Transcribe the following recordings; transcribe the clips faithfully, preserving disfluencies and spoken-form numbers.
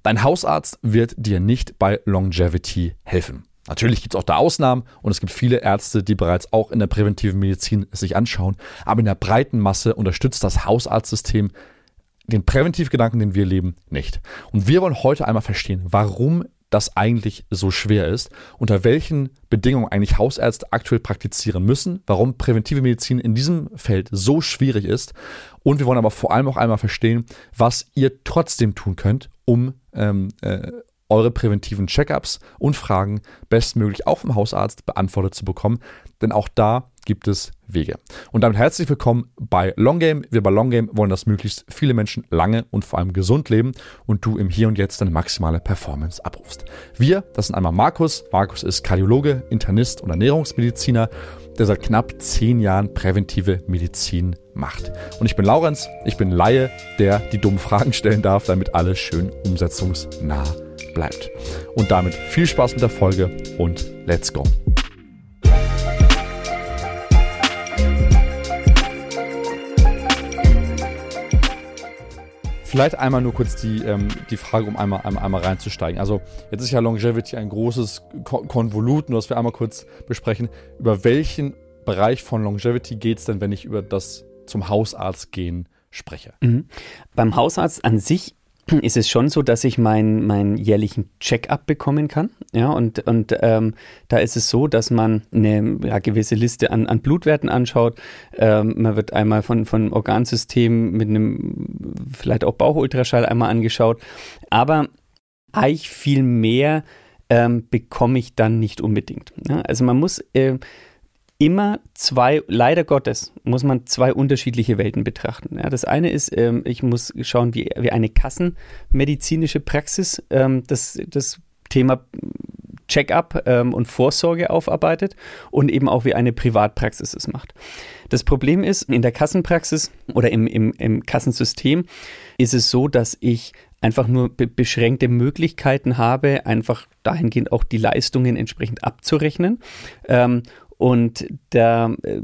Dein Hausarzt wird dir nicht bei Longevity helfen. Natürlich gibt es auch da Ausnahmen und es gibt viele Ärzte, die bereits auch in der präventiven Medizin es sich anschauen. Aber in der breiten Masse unterstützt das Hausarztsystem den Präventivgedanken, den wir leben, nicht. Und wir wollen heute einmal verstehen, warum das eigentlich so schwer ist, unter welchen Bedingungen eigentlich Hausärzte aktuell praktizieren müssen, warum präventive Medizin in diesem Feld so schwierig ist. Und wir wollen aber vor allem auch einmal verstehen, was ihr trotzdem tun könnt, um ähm, äh, eure präventiven Check-ups und Fragen bestmöglich auch vom Hausarzt beantwortet zu bekommen. Denn auch da gibt es Wege. Und damit herzlich willkommen bei Long Game. Wir bei Long Game wollen, dass möglichst viele Menschen lange und vor allem gesund leben und du im Hier und Jetzt deine maximale Performance abrufst. Wir, das sind einmal Markus. Markus ist Kardiologe, Internist und Ernährungsmediziner, der seit knapp zehn Jahren präventive Medizin macht. Und ich bin Laurenz, ich bin Laie, der die dummen Fragen stellen darf, damit alles schön umsetzungsnah bleibt. Und damit viel Spaß mit der Folge und let's go. Vielleicht einmal nur kurz die, ähm, die Frage, um einmal, einmal, einmal reinzusteigen. Also jetzt ist ja Longevity ein großes Kon- Konvolut, nur dass wir einmal kurz besprechen, über welchen Bereich von Longevity geht es denn, wenn ich über das zum Hausarzt gehen spreche? Mhm. Beim Hausarzt an sich ist es schon so, dass ich meinen mein jährlichen Check-up bekommen kann. Ja, und, und ähm, da ist es so, dass man eine ja, gewisse Liste an, an Blutwerten anschaut. Ähm, man wird einmal von, von Organsystem mit einem vielleicht auch Bauchultraschall einmal angeschaut. Aber eigentlich viel mehr ähm, bekomme ich dann nicht unbedingt. Ja, also man muss äh, immer zwei, leider Gottes, muss man zwei unterschiedliche Welten betrachten. Ja, das eine ist, ähm, ich muss schauen, wie, wie eine kassenmedizinische Praxis ähm, das, das Thema Check-up ähm, und Vorsorge aufarbeitet und eben auch wie eine Privatpraxis es macht. Das Problem ist, in der Kassenpraxis oder im, im, im Kassensystem ist es so, dass ich einfach nur be- beschränkte Möglichkeiten habe, einfach dahingehend auch die Leistungen entsprechend abzurechnen. Ähm, Und da äh,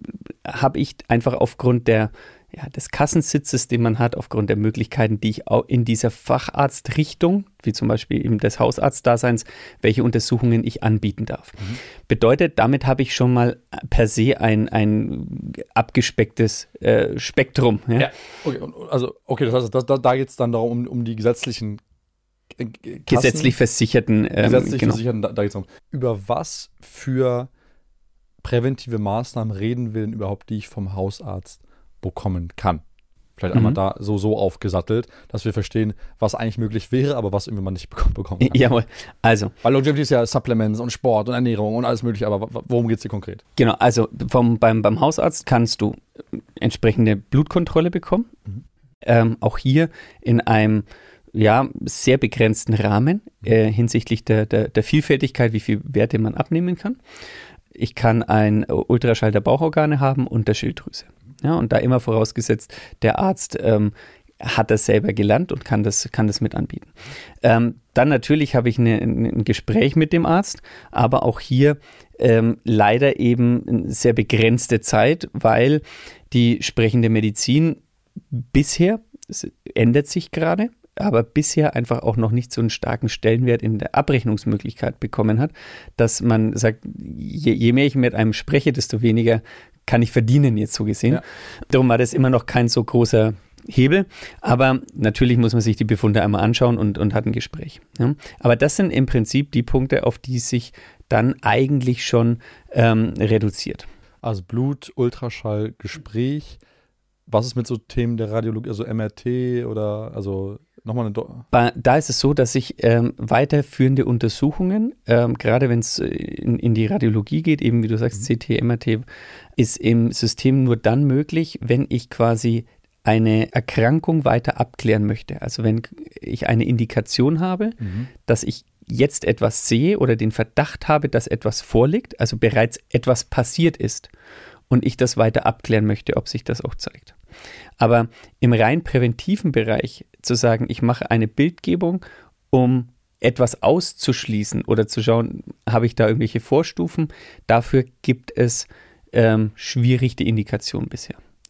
habe ich einfach aufgrund der, ja, des Kassensitzes, den man hat, aufgrund der Möglichkeiten, die ich auch in dieser Facharztrichtung, wie zum Beispiel eben des Hausarztdaseins, welche Untersuchungen ich anbieten darf. Mhm. Bedeutet, damit habe ich schon mal per se ein, ein abgespecktes äh, Spektrum. Ja? Ja, okay, also okay, das heißt, da, da, da geht es dann darum, um, um die gesetzlichen Kassen, gesetzlich Versicherten. Ähm, gesetzlich genau. Versicherten, da, da geht es um. Über was für präventive Maßnahmen reden wir denn überhaupt, die ich vom Hausarzt bekommen kann? Vielleicht einmal mhm. da so, so aufgesattelt, dass wir verstehen, was eigentlich möglich wäre, aber was irgendwie man nicht bekommen kann. Jawohl, also. Weil Longevity ist ja Supplements und Sport und Ernährung und alles mögliche, aber worum geht es dir konkret? Genau, also vom, beim, beim Hausarzt kannst du entsprechende Blutkontrolle bekommen. Mhm. Ähm, auch hier in einem ja, sehr begrenzten Rahmen äh, hinsichtlich der, der, der Vielfältigkeit, wie viel Werte man abnehmen kann. Ich kann ein Ultraschall der Bauchorgane haben und der Schilddrüse. Ja, und da immer vorausgesetzt, der Arzt ähm, hat das selber gelernt und kann das, kann das mit anbieten. Ähm, dann natürlich habe ich eine, ein Gespräch mit dem Arzt, aber auch hier ähm, leider eben eine sehr begrenzte Zeit, weil die sprechende Medizin bisher, es ändert sich gerade, aber bisher einfach auch noch nicht so einen starken Stellenwert in der Abrechnungsmöglichkeit bekommen hat, dass man sagt, je, je mehr ich mit einem spreche, desto weniger kann ich verdienen, jetzt so gesehen. Ja. Darum war das immer noch kein so großer Hebel, aber natürlich muss man sich die Befunde einmal anschauen und, und hat ein Gespräch. Ja. Aber das sind im Prinzip die Punkte, auf die sich dann eigentlich schon ähm, reduziert. Also Blut, Ultraschall, Gespräch. Was ist mit so Themen der Radiologie, also M R T oder also nochmal eine Do- Da ist es so, dass ich ähm, weiterführende Untersuchungen, ähm, gerade wenn es in, in die Radiologie geht, eben wie du sagst, mhm. C T, M R T, ist im System nur dann möglich, wenn ich quasi eine Erkrankung weiter abklären möchte. Also wenn ich eine Indikation habe, mhm. dass ich jetzt etwas sehe oder den Verdacht habe, dass etwas vorliegt, also bereits etwas passiert ist und ich das weiter abklären möchte, ob sich das auch zeigt. Aber im rein präventiven Bereich zu sagen, ich mache eine Bildgebung, um etwas auszuschließen oder zu schauen, habe ich da irgendwelche Vorstufen, dafür gibt es ähm, schwierig die Indikation bisher im,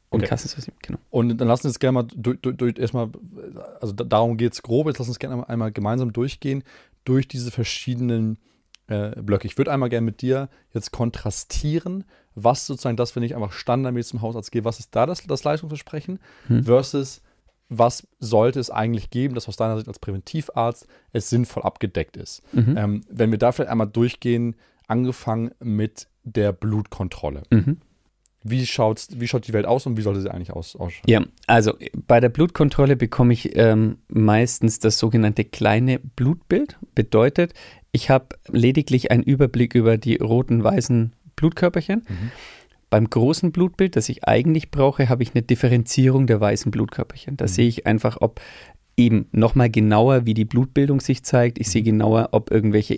Im Okay. Kassensystem, genau. Und dann lassen wir uns gerne mal durch, durch, durch erstmal, also da, darum geht es grob, jetzt lassen wir uns gerne einmal gemeinsam durchgehen durch diese verschiedenen äh, Blöcke. Ich würde einmal gerne mit dir jetzt kontrastieren, was sozusagen das, wenn ich einfach standardmäßig zum Hausarzt gehe, was ist da das, das Leistungsversprechen hm. versus was sollte es eigentlich geben, dass aus deiner Sicht als Präventivarzt es sinnvoll abgedeckt ist. Mhm. Ähm, wenn wir da vielleicht einmal durchgehen, angefangen mit der Blutkontrolle. Mhm. Wie, schaut's, wie schaut die Welt aus und wie sollte sie eigentlich aus, ausschauen? Ja, also bei der Blutkontrolle bekomme ich ähm, meistens das sogenannte kleine Blutbild. Bedeutet, ich habe lediglich einen Überblick über die roten, weißen Blutkörperchen. Mhm. Beim großen Blutbild, das ich eigentlich brauche, habe ich eine Differenzierung der weißen Blutkörperchen. Da mhm. sehe ich einfach, ob eben nochmal genauer, wie die Blutbildung sich zeigt. Ich sehe genauer, ob irgendwelche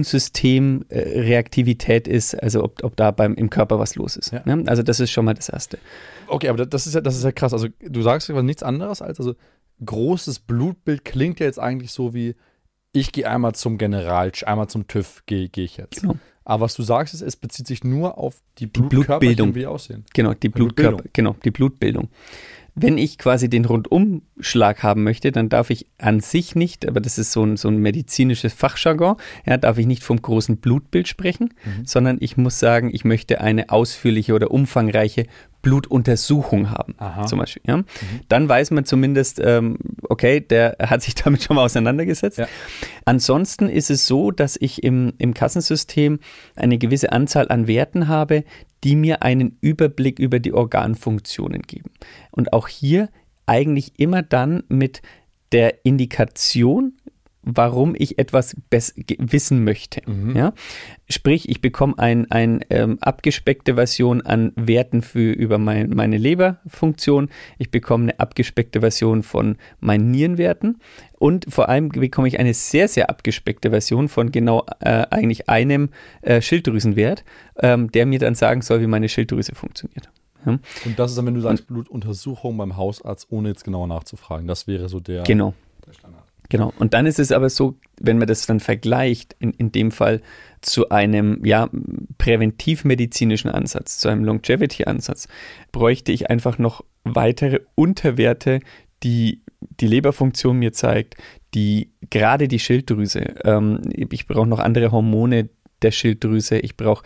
Immunsystemreaktivität ist, also ob, ob da beim, im Körper was los ist. Ja. Ne? Also das ist schon mal das Erste. Okay, aber das ist ja, das ist ja krass. Also du sagst ja nichts anderes als, also großes Blutbild klingt ja jetzt eigentlich so wie, ich gehe einmal zum General, einmal zum TÜV gehe geh ich jetzt. Genau. Aber was du sagst, ist, es bezieht sich nur auf die, die Blutkörperchen, wie die aussehen. Genau, die Blutkörper, genau, die Blutbildung. Wenn ich quasi den Rundumschlag haben möchte, dann darf ich an sich nicht, aber das ist so ein, so ein medizinisches Fachjargon, ja, darf ich nicht vom großen Blutbild sprechen, mhm. sondern ich muss sagen, ich möchte eine ausführliche oder umfangreiche Blutuntersuchung haben, Aha. zum Beispiel. Ja? Mhm. Dann weiß man zumindest, ähm, okay, der hat sich damit schon mal auseinandergesetzt. Ja. Ansonsten ist es so, dass ich im, im Kassensystem eine gewisse Anzahl an Werten habe, die mir einen Überblick über die Organfunktionen geben. Und auch hier eigentlich immer dann mit der Indikation, warum ich etwas wissen möchte. Mhm. Ja? Sprich, ich bekomme eine ein, ähm, abgespeckte Version an Werten für, über mein, meine Leberfunktion, ich bekomme eine abgespeckte Version von meinen Nierenwerten und vor allem bekomme ich eine sehr, sehr abgespeckte Version von genau äh, eigentlich einem äh, Schilddrüsenwert, ähm, der mir dann sagen soll, wie meine Schilddrüse funktioniert. Ja? Und das ist dann, wenn du sagst, Blutuntersuchung beim Hausarzt, ohne jetzt genauer nachzufragen. Das wäre so der, genau. der Standard. Genau, und dann ist es aber so, wenn man das dann vergleicht, in, in dem Fall zu einem ja, präventivmedizinischen Ansatz, zu einem Longevity-Ansatz, bräuchte ich einfach noch weitere Unterwerte, die die Leberfunktion mir zeigt, die gerade die Schilddrüse, ähm, ich brauche noch andere Hormone der Schilddrüse, ich brauche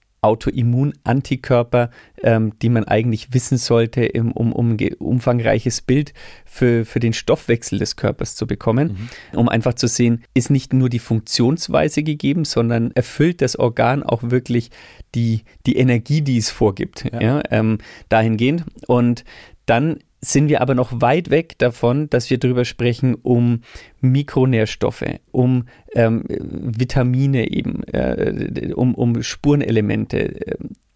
Autoimmun-Antikörper, ähm, die man eigentlich wissen sollte, im, um, um ein umfangreiches Bild für, für den Stoffwechsel des Körpers zu bekommen, mhm. um einfach zu sehen, ist nicht nur die Funktionsweise gegeben, sondern erfüllt das Organ auch wirklich die, die Energie, die es vorgibt, ja. Ja, ähm, dahingehend. Und dann sind wir aber noch weit weg davon, dass wir darüber sprechen, um Mikronährstoffe, um ähm, Vitamine eben, äh, um, um Spurenelemente, äh,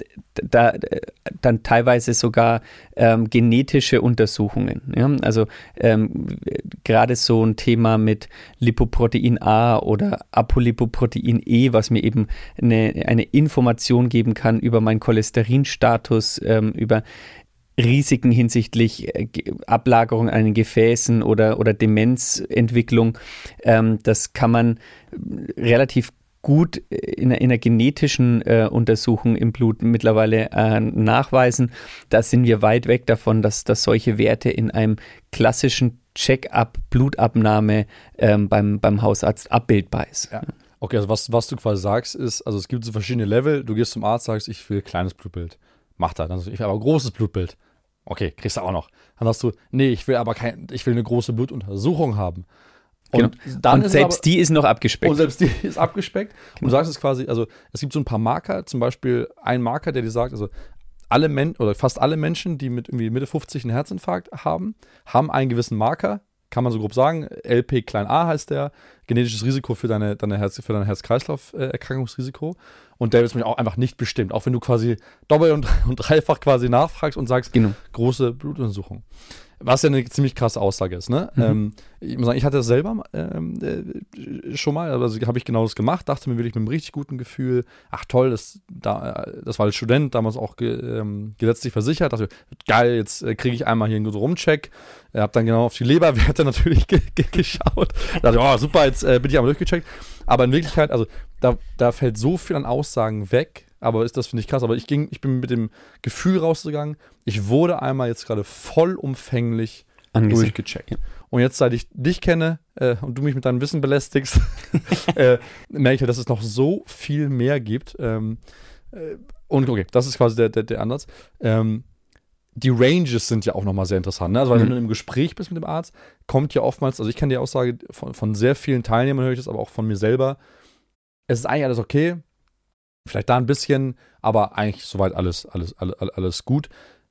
da, äh, dann teilweise sogar ähm, genetische Untersuchungen. Ja? Also ähm, gerade so ein Thema mit Lipoprotein A oder Apolipoprotein E, was mir eben eine, eine Information geben kann über meinen Cholesterinstatus, ähm, über Risiken hinsichtlich Ablagerung an den Gefäßen oder, oder Demenzentwicklung. Ähm, das kann man relativ gut in, in einer genetischen äh, Untersuchung im Blut mittlerweile äh, nachweisen. Da sind wir weit weg davon, dass, dass solche Werte in einem klassischen Check-up, Blutabnahme ähm, beim, beim Hausarzt abbildbar ist. Ja. Okay, also was, was du quasi sagst ist, also es gibt so verschiedene Level, du gehst zum Arzt, sagst, ich will kleines Blutbild. Macht er. Also ich will aber großes Blutbild. Okay, kriegst du auch noch. Dann sagst du, nee, ich will aber kein, ich will eine große Blutuntersuchung haben. Und, genau. dann und selbst aber, die ist noch abgespeckt. Und selbst die ist abgespeckt. Genau. Und du sagst es quasi, also es gibt so ein paar Marker, zum Beispiel ein Marker, der dir sagt, also alle Menschen oder fast alle Menschen, die mit irgendwie Mitte fünfzig einen Herzinfarkt haben, haben einen gewissen Marker, kann man so grob sagen, L P klein a heißt der, genetisches Risiko für deine, deine Herz, für dein Herz-Kreislauf-Erkrankungsrisiko. Und der ist mir auch einfach nicht bestimmt, auch wenn du quasi doppelt und, und dreifach quasi nachfragst und sagst, genau. große Blutuntersuchung. Was ja eine ziemlich krasse Aussage ist, ne? Mhm. Ähm, ich muss sagen, ich hatte das selber ähm, äh, schon mal, also habe ich genau das gemacht, dachte mir wirklich mit einem richtig guten Gefühl, ach toll, das, da, das war als Student damals auch ge, ähm, gesetzlich versichert, dachte geil, jetzt äh, kriege ich einmal hier einen guten Rumcheck, äh, habe dann genau auf die Leberwerte natürlich ge, ge, geschaut, dachte, oh super, jetzt äh, bin ich einmal durchgecheckt, aber in Wirklichkeit, also da, da fällt so viel an Aussagen weg, aber ist das, finde ich, krass. Aber ich, ging, ich bin mit dem Gefühl rausgegangen, ich wurde einmal jetzt gerade vollumfänglich Angesehen. durchgecheckt. Ja. Und jetzt, seit ich dich kenne äh, und du mich mit deinem Wissen belästigst, äh, merke ich ja, dass es noch so viel mehr gibt. Ähm, äh, und okay, das ist quasi der, der, der Ansatz. Ähm, die Ranges sind ja auch nochmal sehr interessant. Ne? Also, weil mhm. wenn du im Gespräch bist mit dem Arzt, kommt ja oftmals, also ich kenne die Aussage von, von sehr vielen Teilnehmern, höre ich das, aber auch von mir selber, es ist eigentlich alles okay, vielleicht da ein bisschen, aber eigentlich soweit alles, alles, alles, alles gut.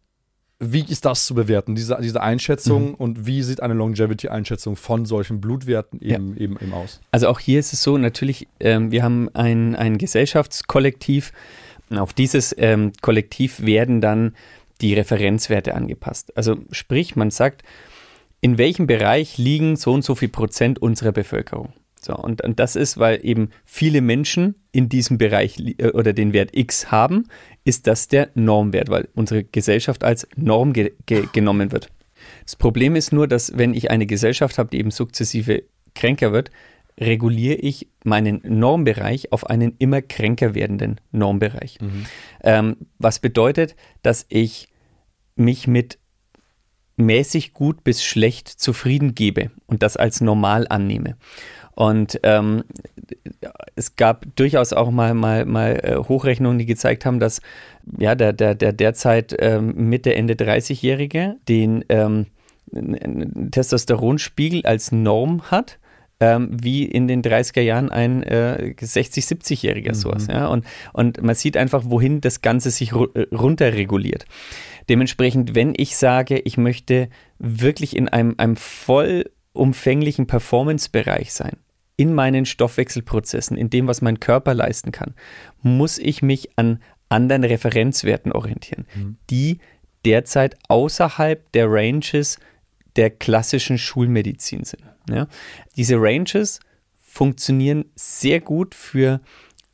Wie ist das zu bewerten, diese, diese Einschätzung mhm. und wie sieht eine Longevity-Einschätzung von solchen Blutwerten eben, ja. eben, eben aus? Also auch hier ist es so, natürlich, ähm, wir haben ein, ein Gesellschaftskollektiv. Auf dieses ähm, Kollektiv werden dann die Referenzwerte angepasst. Also sprich, man sagt, in welchem Bereich liegen so und so viel Prozent unserer Bevölkerung. So, und, und das ist, weil eben viele Menschen in diesem Bereich äh, oder den Wert X haben, ist das der Normwert, weil unsere Gesellschaft als Norm ge- ge- genommen wird. Das Problem ist nur, dass wenn ich eine Gesellschaft habe, die eben sukzessive kränker wird, reguliere ich meinen Normbereich auf einen immer kränker werdenden Normbereich. Mhm. Ähm, was bedeutet, dass ich mich mit mäßig gut bis schlecht zufrieden gebe und das als normal annehme. Und ähm, es gab durchaus auch mal, mal, mal äh, Hochrechnungen, die gezeigt haben, dass ja, der, der, der derzeit ähm, Mitte, Ende dreißigjährige den ähm, Testosteronspiegel als Norm hat, ähm, wie in den dreißiger Jahren ein äh, sechzig-, siebzigjähriger mhm. sowas. Ja? Und, und man sieht einfach, wohin das Ganze sich ru- runterreguliert. Dementsprechend, wenn ich sage, ich möchte wirklich in einem, einem vollumfänglichen Performance-Bereich sein, in meinen Stoffwechselprozessen, in dem, was mein Körper leisten kann, muss ich mich an anderen Referenzwerten orientieren, mhm. die derzeit außerhalb der Ranges der klassischen Schulmedizin sind. Ja? Diese Ranges funktionieren sehr gut für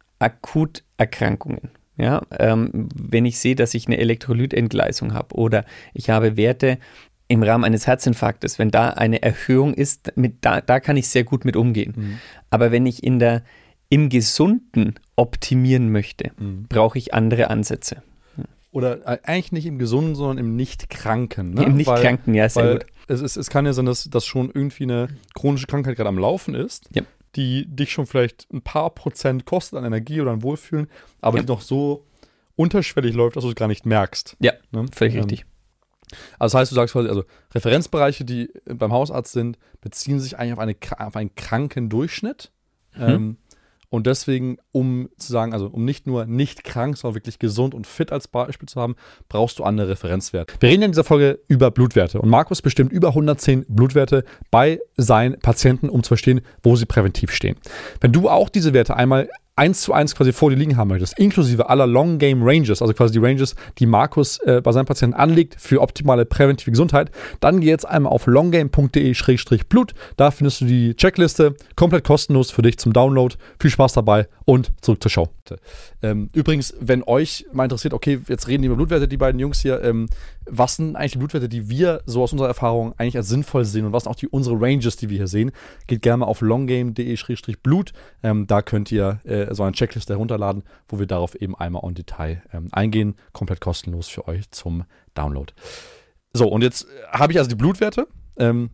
Akuterkrankungen. Ja? Ähm, wenn ich sehe, dass ich eine Elektrolytentgleisung habe oder ich habe Werte im Rahmen eines Herzinfarktes, wenn da eine Erhöhung ist, mit, da, da kann ich sehr gut mit umgehen. Mhm. Aber wenn ich in der, im Gesunden optimieren möchte, mhm. brauche ich andere Ansätze. Oder eigentlich nicht im Gesunden, sondern im Nicht-Kranken. Ne? Im Nicht-Kranken, ja, sehr weil gut. Es, ist, es kann ja sein, dass, dass schon irgendwie eine chronische Krankheit gerade am Laufen ist, ja. die dich schon vielleicht ein paar Prozent kostet an Energie oder an Wohlfühlen, aber ja. die noch so unterschwellig läuft, dass du es gar nicht merkst. Ja, ne? Völlig ähm, richtig. Also das heißt, du sagst quasi, also Referenzbereiche, die beim Hausarzt sind, beziehen sich eigentlich auf, eine, auf einen Krankendurchschnitt. Mhm. Ähm, und deswegen, um zu sagen, also um nicht nur nicht krank, sondern wirklich gesund und fit als Beispiel zu haben, brauchst du andere Referenzwerte. Wir reden in dieser Folge über Blutwerte. Und Markus bestimmt über hundertzehn Blutwerte bei seinen Patienten, um zu verstehen, wo sie präventiv stehen. Wenn du auch diese Werte einmal eins zu eins quasi vor dir liegen haben möchtest, inklusive aller Long Game Ranges, also quasi die Ranges, die Markus äh, bei seinen Patienten anlegt für optimale präventive Gesundheit, dann geh jetzt einmal auf longgame punkt de schrägstrich blut. Da findest du die Checkliste, komplett kostenlos für dich zum Download. Viel Spaß dabei und zurück zur Show. Ähm, übrigens, wenn euch mal interessiert, okay, jetzt reden die über Blutwerte, die beiden Jungs hier, ähm, was sind eigentlich die Blutwerte, die wir so aus unserer Erfahrung eigentlich als sinnvoll sehen und was sind auch die, unsere Ranges, die wir hier sehen, geht gerne mal auf longgame punkt de schrägstrich blut. Ähm, da könnt ihr äh, so eine Checkliste herunterladen, wo wir darauf eben einmal en Detail ähm, eingehen. Komplett kostenlos für euch zum Download. So, und jetzt habe ich also die Blutwerte ähm,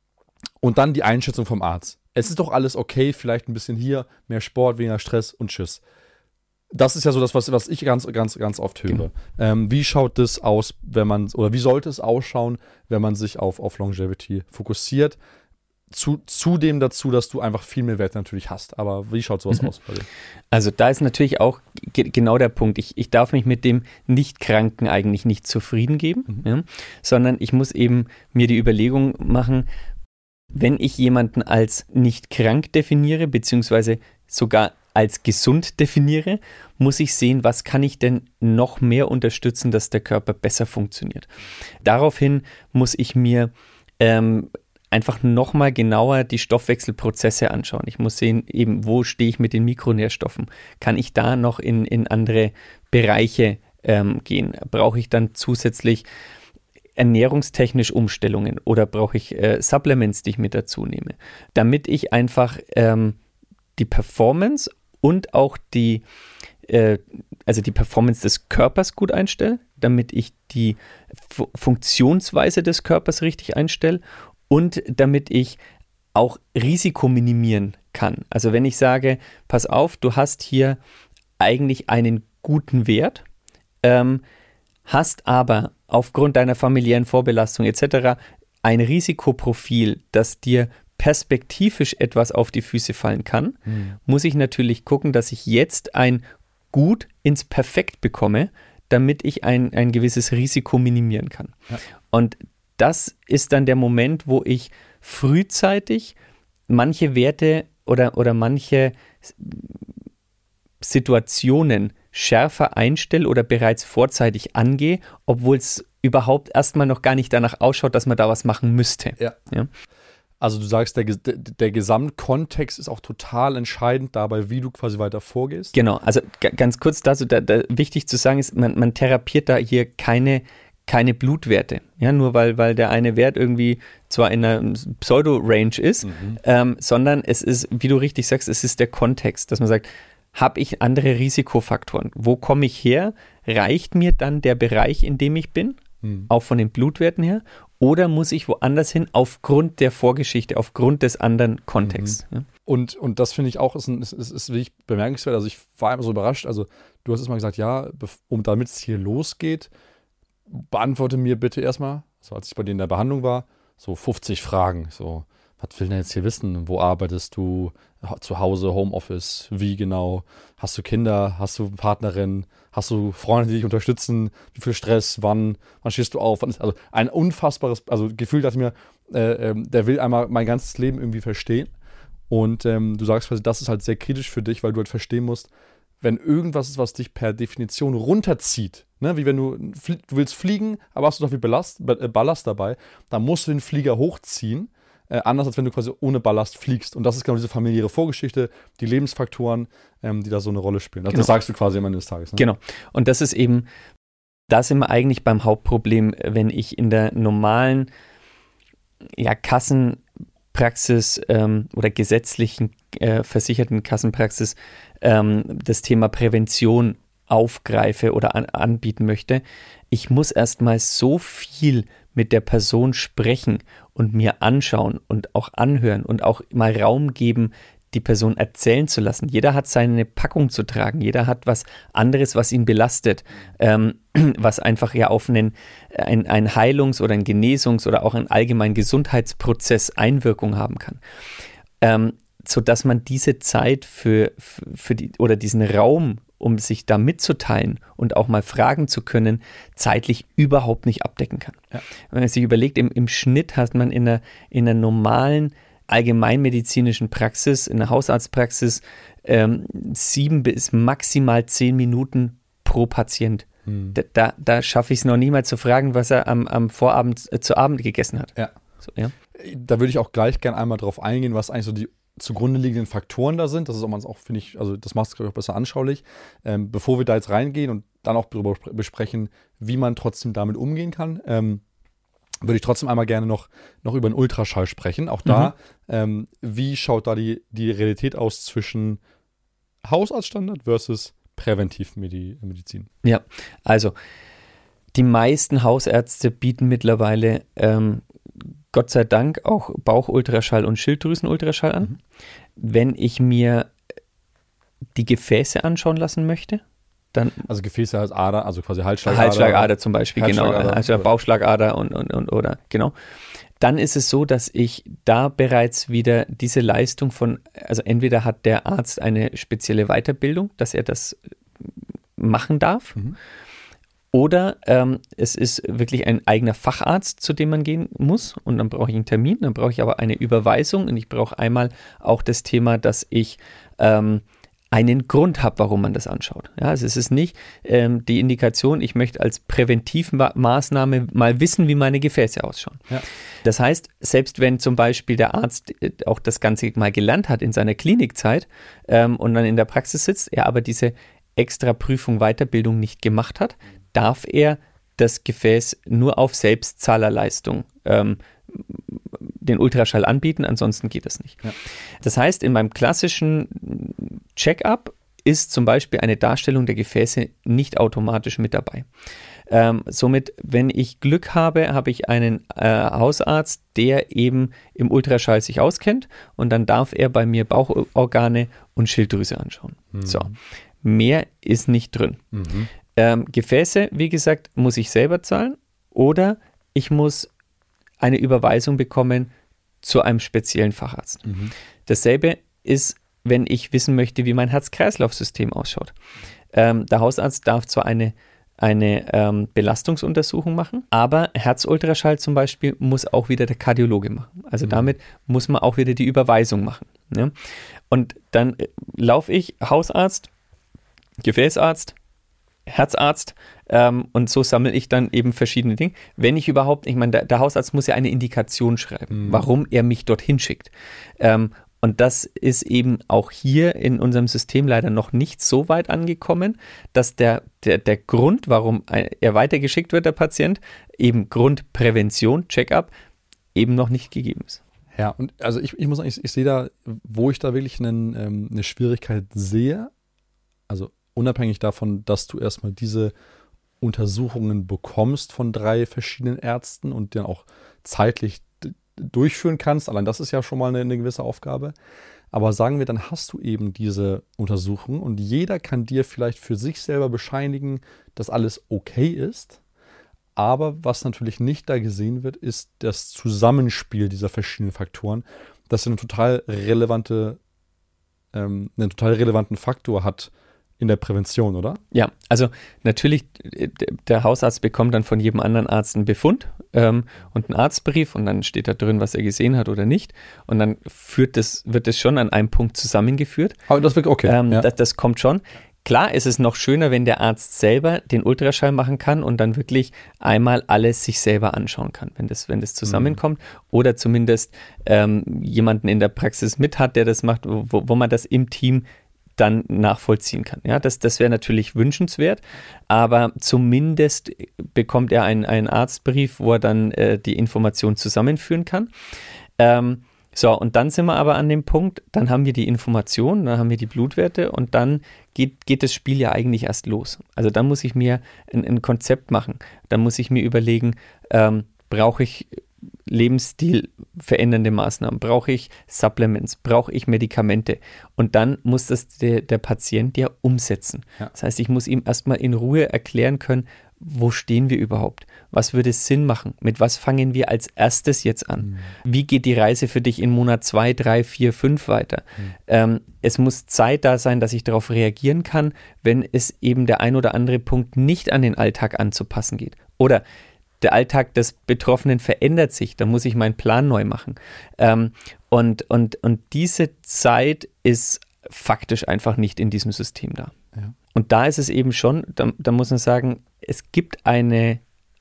und dann die Einschätzung vom Arzt. Es ist doch alles okay, vielleicht ein bisschen hier, mehr Sport, weniger Stress und tschüss. Das ist ja so das, was, was ich ganz, ganz, ganz oft höre. Genau. Ähm, wie schaut das aus, wenn man, oder wie sollte es ausschauen, wenn man sich auf, auf Longevity fokussiert? Zu, zudem dazu, dass du einfach viel mehr Wert natürlich hast. Aber wie schaut sowas mhm. aus bei dir? Also da ist natürlich auch ge- genau der Punkt. Ich, ich darf mich mit dem Nicht-Kranken eigentlich nicht zufrieden geben, mhm. ja, sondern ich muss eben mir die Überlegung machen, wenn ich jemanden als nicht krank definiere, beziehungsweise sogar als gesund definiere, muss ich sehen, was kann ich denn noch mehr unterstützen, dass der Körper besser funktioniert. Daraufhin muss ich mir ähm, einfach nochmal genauer die Stoffwechselprozesse anschauen. Ich muss sehen, eben, wo stehe ich mit den Mikronährstoffen? Kann ich da noch in, in andere Bereiche ähm, gehen? Brauche ich dann zusätzlich ernährungstechnisch Umstellungen oder brauche ich äh, Supplements, die ich mit dazu nehme? Damit ich einfach ähm, die Performance und auch die, äh, also die Performance des Körpers gut einstelle, damit ich die Fu- Funktionsweise des Körpers richtig einstelle und damit ich auch Risiko minimieren kann. Also wenn ich sage, pass auf, du hast hier eigentlich einen guten Wert, ähm, hast aber aufgrund deiner familiären Vorbelastung et cetera ein Risikoprofil, das dir perspektivisch etwas auf die Füße fallen kann, mhm. muss ich natürlich gucken, dass ich jetzt ein Gut ins Perfekt bekomme, damit ich ein, ein gewisses Risiko minimieren kann. Ja. Und das ist dann der Moment, wo ich frühzeitig manche Werte oder, oder manche Situationen schärfer einstelle oder bereits vorzeitig angehe, obwohl es überhaupt erstmal noch gar nicht danach ausschaut, dass man da was machen müsste. Ja. Ja? Also du sagst, der, der, der Gesamtkontext ist auch total entscheidend dabei, wie du quasi weiter vorgehst. Genau, also g- ganz kurz dazu, da, da, wichtig zu sagen ist, man, man therapiert da hier keine, keine Blutwerte. Ja, nur weil, weil der eine Wert irgendwie zwar in einer Pseudo-Range ist, mhm. ähm, sondern es ist, wie du richtig sagst, es ist der Kontext, dass man sagt, habe ich andere Risikofaktoren? Wo komme ich her? Reicht mir dann der Bereich, in dem ich bin, mhm. auch von den Blutwerten her? Oder muss ich woanders hin aufgrund der Vorgeschichte, aufgrund des anderen Kontexts? Mhm. Ja? Und, und das finde ich auch, ist, ein, ist, ist, ist wirklich bemerkenswert. Also ich war einfach so überrascht. Also du hast jetzt mal gesagt, ja, um damit es hier losgeht, beantworte mir bitte erstmal, so als ich bei dir in der Behandlung war, so fünfzig Fragen. So, was will denn jetzt hier wissen? Wo arbeitest du? Zu Hause, Homeoffice? Wie genau? Hast du Kinder? Hast du eine Partnerin? Hast du Freunde, die dich unterstützen? Wie viel Stress? Wann? Wann stehst du auf? Wann ist, also ein unfassbares, also Gefühl dachte ich mir, äh, äh, der will einmal mein ganzes Leben irgendwie verstehen. Und ähm, du sagst quasi, das ist halt sehr kritisch für dich, weil du halt verstehen musst, wenn irgendwas ist, was dich per Definition runterzieht, ne? Wie wenn du, du willst fliegen, aber hast du noch viel Ballast, Ballast dabei, dann musst du den Flieger hochziehen, äh, anders als wenn du quasi ohne Ballast fliegst. Und das ist genau diese familiäre Vorgeschichte, die Lebensfaktoren, ähm, die da so eine Rolle spielen. Das, genau. das sagst du quasi am Ende des Tages. Ne? Genau. Und das ist eben, da sind wir eigentlich beim Hauptproblem, wenn ich in der normalen ja, Kassenpraxis ähm, oder gesetzlichen äh, versicherten Kassenpraxis ähm, das Thema Prävention aufgreife oder an, anbieten möchte. Ich muss erstmal so viel mit der Person sprechen und mir anschauen und auch anhören und auch mal Raum geben, die Person erzählen zu lassen. Jeder hat seine Packung zu tragen, jeder hat was anderes, was ihn belastet, ähm, was einfach ja auf einen ein, ein Heilungs- oder ein Genesungs- oder auch einen allgemeinen Gesundheitsprozess Einwirkung haben kann. Ähm, sodass man diese Zeit für, für die oder diesen Raum, um sich da mitzuteilen und auch mal fragen zu können, zeitlich überhaupt nicht abdecken kann. Ja. Wenn man sich überlegt, im, im Schnitt hat man in einer, in einer normalen allgemeinmedizinischen Praxis, in der Hausarztpraxis, ähm, sieben bis maximal zehn Minuten pro Patient. Hm. Da, da, da schaffe ich es noch nie mal zu fragen, was er am, am Vorabend äh, zu Abend gegessen hat. Ja. So, ja. Da würde ich auch gleich gerne einmal drauf eingehen, was eigentlich so die zugrunde liegenden Faktoren da sind. Das ist auch, auch finde ich, also das macht es, glaube ich, auch besser anschaulich. Ähm, bevor wir da jetzt reingehen und dann auch darüber besprechen, wie man trotzdem damit umgehen kann, ähm, würde ich trotzdem einmal gerne noch, noch über den Ultraschall sprechen. Auch da, mhm. ähm, wie schaut da die, die Realität aus zwischen Hausarztstandard versus Präventivmedizin? Ja, also die meisten Hausärzte bieten mittlerweile ähm, Gott sei Dank auch Bauchultraschall und Schilddrüsenultraschall an. Mhm. Wenn ich mir die Gefäße anschauen lassen möchte, dann... Also Gefäße als Ader, also quasi Halsschlagader. Halsschlagader zum Beispiel, Halsschlagader, genau. Also Bauchschlagader und, und, und oder, genau. Dann ist es so, dass ich da bereits wieder diese Leistung von, also entweder hat der Arzt eine spezielle Weiterbildung, dass er das machen darf, mhm. Oder ähm, es ist wirklich ein eigener Facharzt, zu dem man gehen muss und dann brauche ich einen Termin, dann brauche ich aber eine Überweisung und ich brauche einmal auch das Thema, dass ich ähm, einen Grund habe, warum man das anschaut. Ja, also es ist nicht ähm, die Indikation, ich möchte als Präventivmaßnahme mal wissen, wie meine Gefäße ausschauen. Ja. Das heißt, selbst wenn zum Beispiel der Arzt auch das Ganze mal gelernt hat in seiner Klinikzeit ähm, und dann in der Praxis sitzt, er aber diese extra Prüfung, Weiterbildung nicht gemacht hat, darf er das Gefäß nur auf Selbstzahlerleistung ähm, den Ultraschall anbieten, ansonsten geht das nicht. Ja. Das heißt, in meinem klassischen Check-up ist zum Beispiel eine Darstellung der Gefäße nicht automatisch mit dabei. Ähm, somit, wenn ich Glück habe, habe ich einen äh, Hausarzt, der eben im Ultraschall sich auskennt und dann darf er bei mir Bauchorgane und Schilddrüse anschauen. Mhm. So, mehr ist nicht drin. Mhm. Ähm, Gefäße, wie gesagt, muss ich selber zahlen oder ich muss eine Überweisung bekommen zu einem speziellen Facharzt. Mhm. Dasselbe ist, wenn ich wissen möchte, wie mein Herz-Kreislauf-System ausschaut. Ähm, der Hausarzt darf zwar eine eine ähm, Belastungsuntersuchung machen, aber Herzultraschall zum Beispiel muss auch wieder der Kardiologe machen. Also mhm. damit muss man auch wieder die Überweisung machen. Ne? Und dann laufe ich Hausarzt, Gefäßarzt, Herzarzt ähm, und so sammle ich dann eben verschiedene Dinge. Wenn ich überhaupt, ich meine, der, der Hausarzt muss ja eine Indikation schreiben, mhm. warum er mich dorthin schickt. Ähm, Und das ist eben auch hier in unserem System leider noch nicht so weit angekommen, dass der, der, der Grund, warum er weitergeschickt wird, der Patient, eben Grund Prävention, Check-up, eben noch nicht gegeben ist. Ja, und also ich, ich muss sagen, ich, ich sehe da, wo ich da wirklich einen, ähm, eine Schwierigkeit sehe, also unabhängig davon, dass du erstmal diese Untersuchungen bekommst von drei verschiedenen Ärzten und dann auch zeitlich durchführen kannst, allein das ist ja schon mal eine, eine gewisse Aufgabe, aber sagen wir, dann hast du eben diese Untersuchung und jeder kann dir vielleicht für sich selber bescheinigen, dass alles okay ist, aber was natürlich nicht da gesehen wird, ist das Zusammenspiel dieser verschiedenen Faktoren, das eine total relevante, ähm, einen total relevanten Faktor hat in der Prävention, oder? Ja, also natürlich, der Hausarzt bekommt dann von jedem anderen Arzt einen Befund ähm, und einen Arztbrief und dann steht da drin, was er gesehen hat oder nicht. Und dann führt das, wird das schon an einem Punkt zusammengeführt. Aber das wird okay. Ähm, ja. das, das kommt schon. Klar ist es noch schöner, wenn der Arzt selber den Ultraschall machen kann und dann wirklich einmal alles sich selber anschauen kann, wenn das, wenn das zusammenkommt. Mhm. Oder zumindest ähm, jemanden in der Praxis mit hat, der das macht, wo, wo man das im Team dann nachvollziehen kann. Ja, das, das wäre natürlich wünschenswert, aber zumindest bekommt er einen, einen Arztbrief, wo er dann äh, die Informationen zusammenführen kann. Ähm, so, und dann sind wir aber an dem Punkt, dann haben wir die Informationen, dann haben wir die Blutwerte und dann geht, geht das Spiel ja eigentlich erst los. Also dann muss ich mir ein, ein Konzept machen. Dann muss ich mir überlegen, ähm, brauche ich Lebensstil verändernde Maßnahmen, brauche ich Supplements, brauche ich Medikamente und dann muss das der, der Patient ja umsetzen. Ja. Das heißt, ich muss ihm erstmal in Ruhe erklären können, wo stehen wir überhaupt? Was würde Sinn machen? Mit was fangen wir als erstes jetzt an? Mhm. Wie geht die Reise für dich in Monat zwei, drei, vier, fünf weiter? Mhm. Ähm, es muss Zeit da sein, dass ich darauf reagieren kann, wenn es eben der ein oder andere Punkt nicht an den Alltag anzupassen geht. Oder der Alltag des Betroffenen verändert sich, da muss ich meinen Plan neu machen. Ähm, und, und, und diese Zeit ist faktisch einfach nicht in diesem System da. Ja. Und da ist es eben schon, da, da muss man sagen, es gibt eine,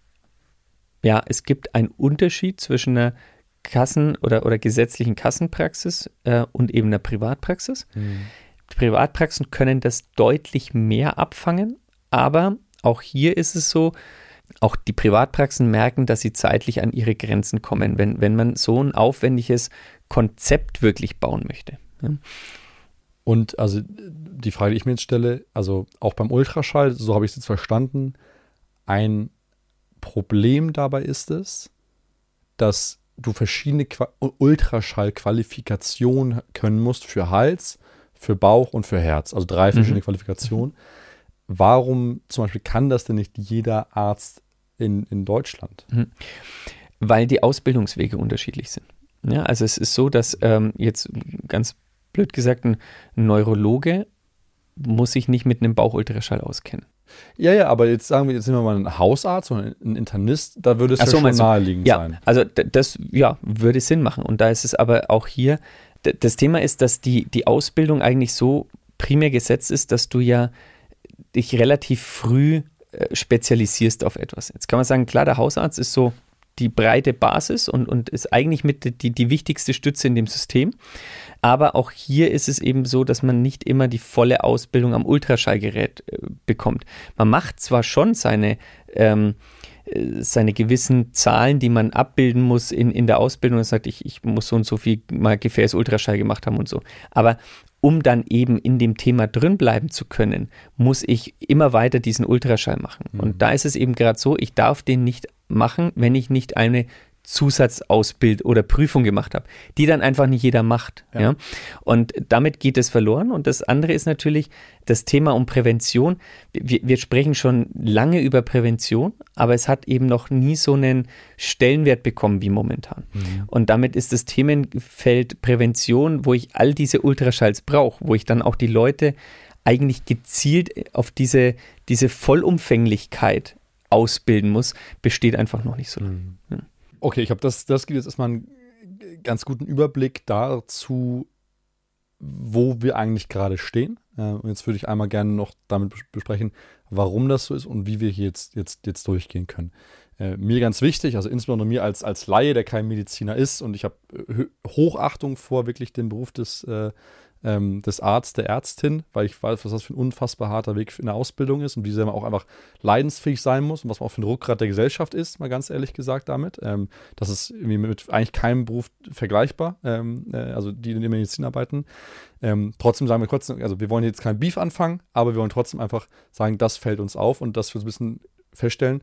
ja, es gibt einen Unterschied zwischen einer Kassen- oder, oder gesetzlichen Kassenpraxis äh, und eben einer Privatpraxis. Mhm. Die Privatpraxen können das deutlich mehr abfangen, aber auch hier ist es so, auch die Privatpraxen merken, dass sie zeitlich an ihre Grenzen kommen, wenn, wenn man so ein aufwendiges Konzept wirklich bauen möchte. Ja. Und also die Frage, die ich mir jetzt stelle, also auch beim Ultraschall, so habe ich es jetzt verstanden, ein Problem dabei ist es, dass du verschiedene Qua- Ultraschallqualifikationen können musst für Hals, für Bauch und für Herz, also drei verschiedene mhm. Qualifikationen. Mhm. Warum zum Beispiel kann das denn nicht jeder Arzt in, in Deutschland? Mhm. Weil die Ausbildungswege unterschiedlich sind. Ja, also es ist so, dass ähm, jetzt ganz blöd gesagt, ein Neurologe muss sich nicht mit einem Bauchultraschall auskennen. Ja, ja, aber jetzt sagen wir, jetzt nehmen wir mal einen Hausarzt oder einen Internist, da würde es Ach ja so, schon naheliegend ja, sein. Also das ja, würde Sinn machen. Und da ist es aber auch hier, d- das Thema ist, dass die, die Ausbildung eigentlich so primär gesetzt ist, dass du ja dich relativ früh äh, spezialisierst auf etwas. Jetzt kann man sagen, klar, der Hausarzt ist so die breite Basis und, und ist eigentlich mit die, die wichtigste Stütze in dem System. Aber auch hier ist es eben so, dass man nicht immer die volle Ausbildung am Ultraschallgerät äh, bekommt. Man macht zwar schon seine, ähm, seine gewissen Zahlen, die man abbilden muss in, in der Ausbildung und sagt, ich, ich muss so und so viel mal Gefäß-Ultraschall gemacht haben und so. Aber um dann eben in dem Thema drin bleiben zu können, muss ich immer weiter diesen Ultraschall machen. Mhm. Und da ist es eben gerade so, ich darf den nicht machen, wenn ich nicht eine Zusatzausbildung oder Prüfung gemacht habe, die dann einfach nicht jeder macht. Ja. Ja? Und damit geht es verloren. Und das andere ist natürlich das Thema um Prävention. Wir, wir sprechen schon lange über Prävention, aber es hat eben noch nie so einen Stellenwert bekommen wie momentan. Mhm. Und damit ist das Themenfeld Prävention, wo ich all diese Ultraschalls brauche, wo ich dann auch die Leute eigentlich gezielt auf diese, diese Vollumfänglichkeit ausbilden muss, besteht einfach noch nicht so lange. Mhm. Ja. Okay, ich glaube, das, das gibt jetzt erstmal einen ganz guten Überblick dazu, wo wir eigentlich gerade stehen. Und jetzt würde ich einmal gerne noch damit besprechen, warum das so ist und wie wir hier jetzt, jetzt, jetzt durchgehen können. Äh, mir ganz wichtig, also insbesondere mir als, als Laie, der kein Mediziner ist, und ich habe Hochachtung vor wirklich dem Beruf des, äh, ähm, des Arztes, der Ärztin, weil ich weiß, was das für ein unfassbar harter Weg in der Ausbildung ist und wie sehr man auch einfach leidensfähig sein muss und was man auch für ein Rückgrat der Gesellschaft ist, mal ganz ehrlich gesagt damit. Ähm, das ist irgendwie mit eigentlich keinem Beruf vergleichbar, ähm, äh, also die in der Medizin arbeiten. Ähm, trotzdem sagen wir kurz, also wir wollen jetzt kein Beef anfangen, aber wir wollen trotzdem einfach sagen, das fällt uns auf und dass wir so ein bisschen feststellen,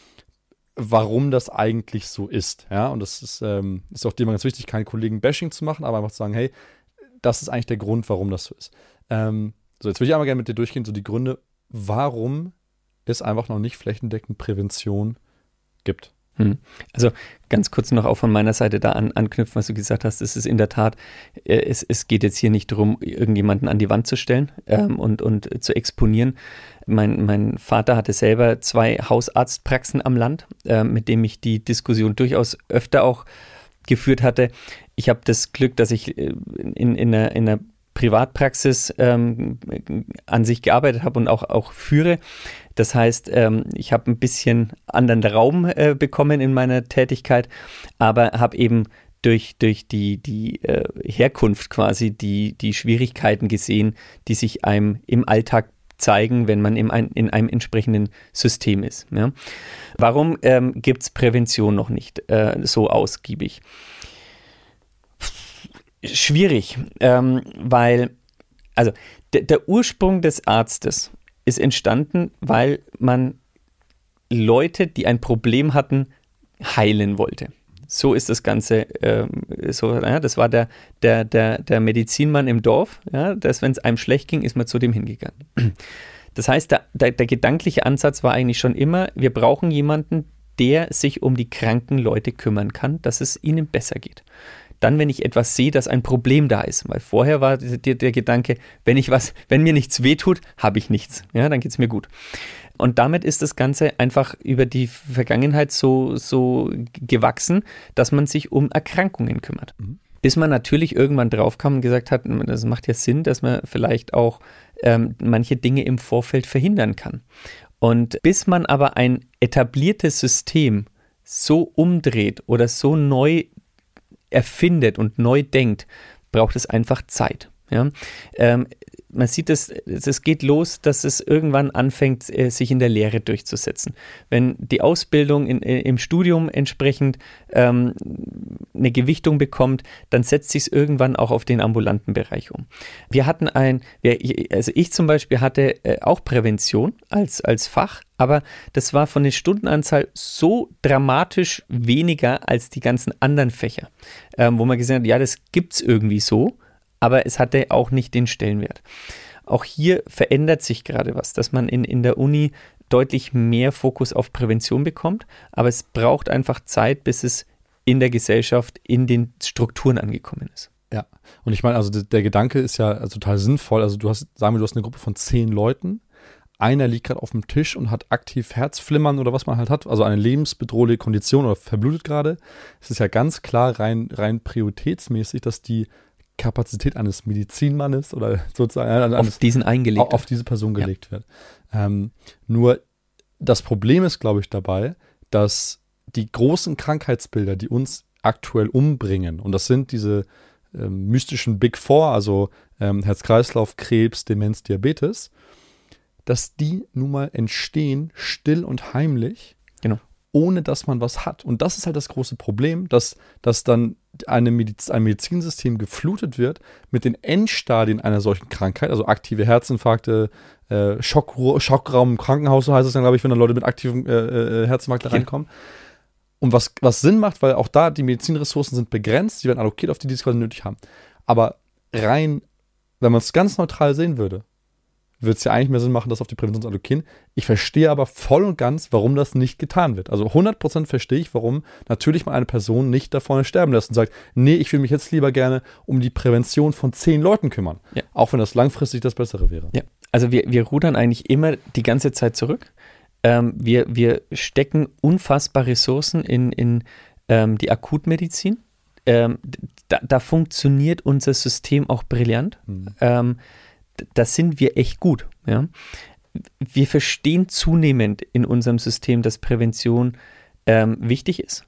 warum das eigentlich so ist. Ja, und das ist, ähm, ist auch dem ganz wichtig, kein Kollegen-Bashing zu machen, aber einfach zu sagen, hey, das ist eigentlich der Grund, warum das so ist. Ähm, so, jetzt würde ich einmal gerne mit dir durchgehen, so die Gründe, warum es einfach noch nicht flächendeckend Prävention gibt. Hm. Also ganz kurz noch auch von meiner Seite da an, anknüpfen, was du gesagt hast. Es ist in der Tat, äh, es, es geht jetzt hier nicht darum, irgendjemanden an die Wand zu stellen ähm, und, und zu exponieren. Mein, mein Vater hatte selber zwei Hausarztpraxen am Land, äh, mit dem ich die Diskussion durchaus öfter auch geführt hatte. Ich habe das Glück, dass ich in, in, einer, in einer Privatpraxis ähm, an sich gearbeitet habe und auch, auch führe. Das heißt, ähm, ich habe ein bisschen anderen Raum äh, bekommen in meiner Tätigkeit, aber habe eben durch, durch die, die äh, Herkunft quasi die, die Schwierigkeiten gesehen, die sich einem im Alltag zeigen, wenn man in, ein, in einem entsprechenden System ist. Ja. Warum ähm, gibt es Prävention noch nicht äh, so ausgiebig? Schwierig, ähm, weil also d- der Ursprung des Arztes ist entstanden, weil man Leute, die ein Problem hatten, heilen wollte. So ist das Ganze, ähm, so, ja, das war der, der, der, der Medizinmann im Dorf, ja, dass wenn es einem schlecht ging, ist man zu dem hingegangen. Das heißt, der, der, der gedankliche Ansatz war eigentlich schon immer, wir brauchen jemanden, der sich um die kranken Leute kümmern kann, dass es ihnen besser geht. Dann, wenn ich etwas sehe, dass ein Problem da ist, weil vorher war der, der Gedanke, wenn ich was, wenn mir nichts wehtut, habe ich nichts, ja, dann geht es mir gut. Und damit ist das Ganze einfach über die Vergangenheit so, so gewachsen, dass man sich um Erkrankungen kümmert. Mhm. Bis man natürlich irgendwann draufkam und gesagt hat, das macht ja Sinn, dass man vielleicht auch ähm, manche Dinge im Vorfeld verhindern kann. Und bis man aber ein etabliertes System so umdreht oder so neu erfindet und neu denkt, braucht es einfach Zeit. Ja? Ähm, man sieht es, es geht los, dass es irgendwann anfängt, sich in der Lehre durchzusetzen. Wenn die Ausbildung in, im Studium entsprechend ähm, eine Gewichtung bekommt, dann setzt sich es irgendwann auch auf den ambulanten Bereich um. Wir hatten ein, also ich zum Beispiel hatte auch Prävention als, als Fach, aber das war von der Stundenanzahl so dramatisch weniger als die ganzen anderen Fächer, ähm, wo man gesagt hat, ja, das gibt es irgendwie so, aber es hatte auch nicht den Stellenwert. Auch hier verändert sich gerade was, dass man in, in der Uni deutlich mehr Fokus auf Prävention bekommt, aber es braucht einfach Zeit, bis es in der Gesellschaft, in den Strukturen angekommen ist. Ja, und ich meine, also der, der Gedanke ist ja also total sinnvoll. Also du hast, sagen wir, du hast eine Gruppe von zehn Leuten, einer liegt gerade auf dem Tisch und hat aktiv Herzflimmern oder was man halt hat, also eine lebensbedrohliche Kondition oder verblutet gerade. Es ist ja ganz klar rein, rein prioritätsmäßig, dass die Kapazität eines Medizinmannes oder sozusagen auf diesen eingelegt auf diese Person gelegt ja. wird. Ähm, nur das Problem ist, glaube ich, dabei, dass die großen Krankheitsbilder, die uns aktuell umbringen, und das sind diese ähm, mystischen Big Four, also ähm, Herz-Kreislauf, Krebs, Demenz, Diabetes, dass die nun mal entstehen, still und heimlich. Genau. ohne dass man was hat. Und das ist halt das große Problem, dass, dass dann eine Mediz- ein Medizinsystem geflutet wird mit den Endstadien einer solchen Krankheit, also aktive Herzinfarkte, äh, Schock, Schockraum im Krankenhaus, so heißt es dann, glaube ich, wenn dann Leute mit aktivem äh, äh, Herzinfarkt da reinkommen. Und was, was Sinn macht, weil auch da die Medizinressourcen sind begrenzt, die werden allokiert auf die, die es quasi nötig haben. Aber rein, wenn man es ganz neutral sehen würde, würde es ja eigentlich mehr Sinn machen, das auf die Prävention zu allokieren. Ich verstehe aber voll und ganz, warum das nicht getan wird. Also hundert Prozent verstehe ich, warum natürlich mal eine Person nicht da vorne sterben lässt und sagt, nee, ich will mich jetzt lieber gerne um die Prävention von zehn Leuten kümmern. Ja. Auch wenn das langfristig das Bessere wäre. Ja, also wir, wir rudern eigentlich immer die ganze Zeit zurück. Ähm, wir, wir stecken unfassbar Ressourcen in, in ähm, die Akutmedizin. Ähm, da, da funktioniert unser System auch brillant. Mhm. Ähm, da sind wir echt gut. Ja? Wir verstehen zunehmend in unserem System, dass Prävention ähm, wichtig ist,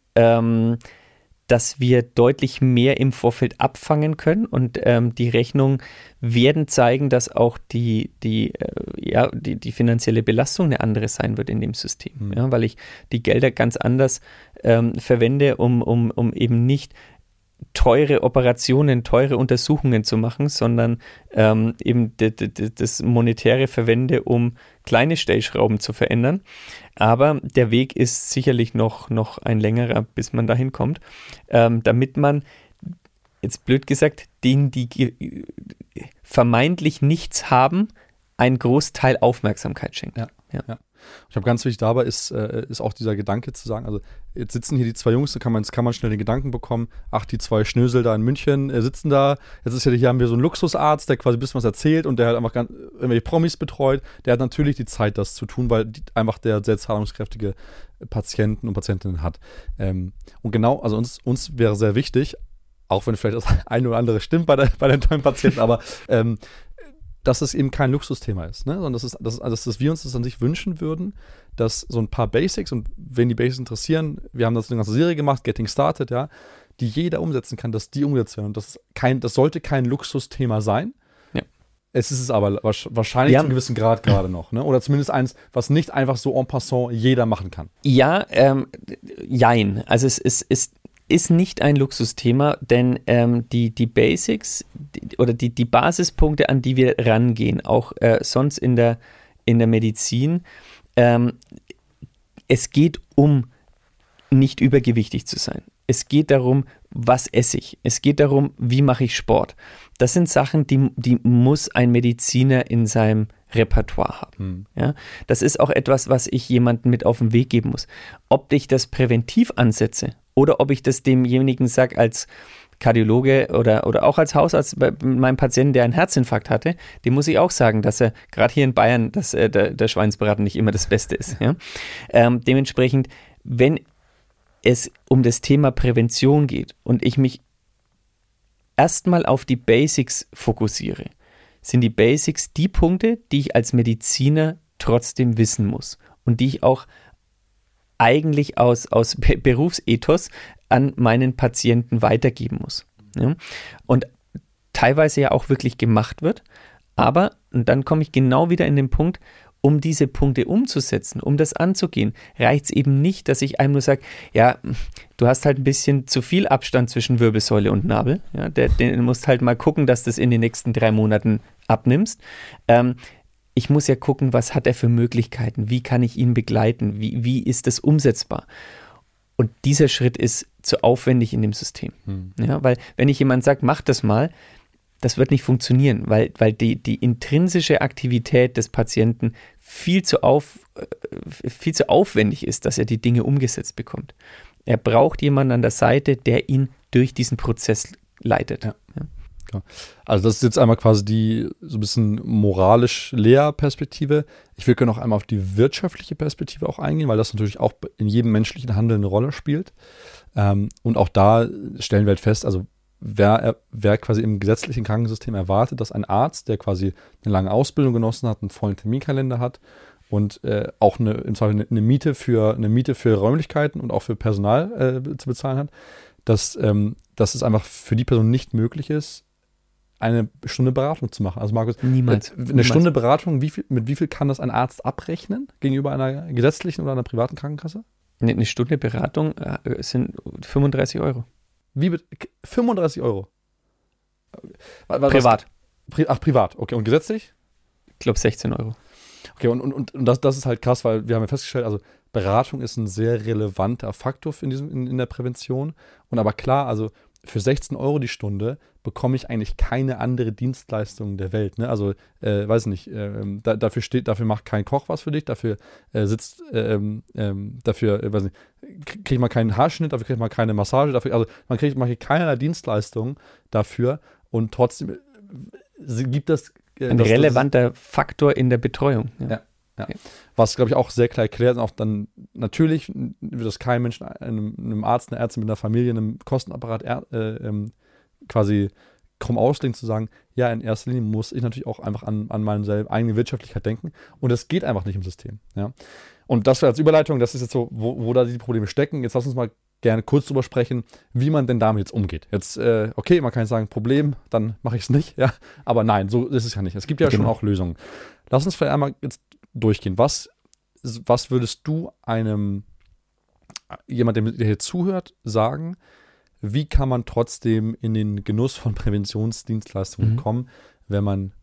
ähm, dass wir deutlich mehr im Vorfeld abfangen können und ähm, die Rechnungen werden zeigen, dass auch die, die, äh, ja, die, die finanzielle Belastung eine andere sein wird in dem System, mhm. ja? Weil ich die Gelder ganz anders ähm, verwende, um, um, um eben nicht teure Operationen, teure Untersuchungen zu machen, sondern ähm, eben d- d- d- das Monetäre verwende, um kleine Stellschrauben zu verändern. Aber der Weg ist sicherlich noch, noch ein längerer, bis man dahin kommt, ähm, damit man, jetzt blöd gesagt, denen, die ge- vermeintlich nichts haben, einen Großteil Aufmerksamkeit schenkt. Ja, ja. ja. Ich glaube, ganz wichtig dabei ist, äh, ist auch dieser Gedanke zu sagen, also jetzt sitzen hier die zwei Jungs, da kann man, jetzt kann man schnell den Gedanken bekommen, ach, die zwei Schnösel da in München äh, sitzen da, jetzt ist ja, hier haben wir so einen Luxusarzt, der quasi ein bisschen was erzählt und der halt einfach ganz, irgendwelche Promis betreut, der hat natürlich die Zeit, das zu tun, weil die, einfach der sehr zahlungskräftige Patienten und Patientinnen hat. Ähm, und genau, also uns, uns wäre sehr wichtig, auch wenn vielleicht das eine oder andere stimmt bei, der, bei den tollen Patienten, aber ähm, dass es eben kein Luxusthema ist, ne? Sondern dass, es, dass, also dass wir uns das an sich wünschen würden, dass so ein paar Basics, und wenn die Basics interessieren, wir haben das eine ganze Serie gemacht, Getting Started, ja, die jeder umsetzen kann, dass die umgesetzt werden. Und das, kein, das sollte kein Luxusthema sein. Ja. Es ist es aber wahrscheinlich zu einem gewissen Grad gerade noch, ne? Oder zumindest eins, was nicht einfach so en passant jeder machen kann. Ja, ähm, jein. Also es, es ist ist nicht ein Luxusthema, denn ähm, die, die Basics die, oder die, die Basispunkte, an die wir rangehen, auch äh, sonst in der, in der Medizin, ähm, es geht um nicht übergewichtig zu sein. Es geht darum, was esse ich. Es geht darum, wie mache ich Sport. Das sind Sachen, die, die muss ein Mediziner in seinem Repertoire haben. Hm. Ja? Das ist auch etwas, was ich jemandem mit auf den Weg geben muss. Ob ich das präventiv ansetze oder ob ich das demjenigen sage als Kardiologe oder, oder auch als Hausarzt bei meinem Patienten, der einen Herzinfarkt hatte, dem muss ich auch sagen, dass er gerade hier in Bayern, dass äh, der, der Schweinsbraten nicht immer das Beste ist. Ja? Ähm, dementsprechend, wenn es um das Thema Prävention geht und ich mich erstmal auf die Basics fokussiere, sind die Basics die Punkte, die ich als Mediziner trotzdem wissen muss und die ich auch eigentlich aus, aus Be- Berufsethos an meinen Patienten weitergeben muss. Ja? Und teilweise ja auch wirklich gemacht wird, aber, und dann komme ich genau wieder in den Punkt, um diese Punkte umzusetzen, um das anzugehen, reicht es eben nicht, dass ich einem nur sage, ja, du hast halt ein bisschen zu viel Abstand zwischen Wirbelsäule und Nabel. Ja, der, den musst halt mal gucken, dass du das in den nächsten drei Monaten abnimmst. Ähm, ich muss ja gucken, was hat er für Möglichkeiten, wie kann ich ihn begleiten, wie, wie ist das umsetzbar? Und dieser Schritt ist zu aufwendig in dem System. Hm. Ja, weil wenn ich jemand sage, mach das mal, das wird nicht funktionieren, weil, weil die, die intrinsische Aktivität des Patienten viel zu, auf, viel zu aufwendig ist, dass er die Dinge umgesetzt bekommt. Er braucht jemanden an der Seite, der ihn durch diesen Prozess leitet. Ja. Ja. Also das ist jetzt einmal quasi die so ein bisschen moralisch-Lehrperspektive. Ich will gerne noch einmal auf die wirtschaftliche Perspektive auch eingehen, weil das natürlich auch in jedem menschlichen Handeln eine Rolle spielt. Und auch da stellen wir halt fest, also Wer, wer quasi im gesetzlichen Krankensystem erwartet, dass ein Arzt, der quasi eine lange Ausbildung genossen hat, einen vollen Terminkalender hat und äh, auch eine, im Zweifel eine, eine, Miete für, eine Miete für Räumlichkeiten und auch für Personal äh, zu bezahlen hat, dass, ähm, dass es einfach für die Person nicht möglich ist, eine Stunde Beratung zu machen. Also Markus, niemals. Eine niemals. Stunde Beratung, wie viel, mit wie viel kann das ein Arzt abrechnen gegenüber einer gesetzlichen oder einer privaten Krankenkasse? Eine Stunde Beratung äh, sind fünfunddreißig Euro. Wie bitte? fünfunddreißig Euro? Was, privat. Pri- Ach, privat. Okay, und gesetzlich? Ich glaube sechzehn Euro. Okay, und, und, und das, das ist halt krass, weil wir haben ja festgestellt, also Beratung ist ein sehr relevanter Faktor in, diesem, in, in der Prävention. Und aber klar, also für sechzehn Euro die Stunde bekomme ich eigentlich keine andere Dienstleistung der Welt. Ne? Also, äh, weiß nicht, äh, da, dafür steht, dafür macht kein Koch was für dich, dafür äh, sitzt, äh, äh, dafür, äh, weiß nicht, kriegt man keinen Haarschnitt, dafür kriegt man keine Massage, dafür, also man kriegt, man kriegt keinerlei Dienstleistung dafür und trotzdem gibt das äh, ein das, relevanter das, Faktor in der Betreuung. Ja. ja. Ja. Was, glaube ich, auch sehr klar erklärt, und auch dann natürlich wird das kein Mensch, einem, einem Arzt, einer Ärztin mit einer Familie, einem Kostenapparat er, äh, ähm, quasi krumm auslegen, zu sagen, ja, in erster Linie muss ich natürlich auch einfach an, an meine eigene Wirtschaftlichkeit denken und das geht einfach nicht im System. Ja. Und das wäre als Überleitung, das ist jetzt so, wo, wo da die Probleme stecken. Jetzt lass uns mal gerne kurz drüber sprechen, wie man denn damit jetzt umgeht. Jetzt, äh, okay, man kann sagen, Problem, dann mache ich es nicht, ja, aber nein, so ist es ja nicht. Es gibt ja genau. schon auch Lösungen. Lass uns vielleicht einmal jetzt durchgehen. Was, was würdest du einem, jemand, der hier zuhört, sagen, wie kann man trotzdem in den Genuss von Präventionsdienstleistungen mhm. kommen, wenn man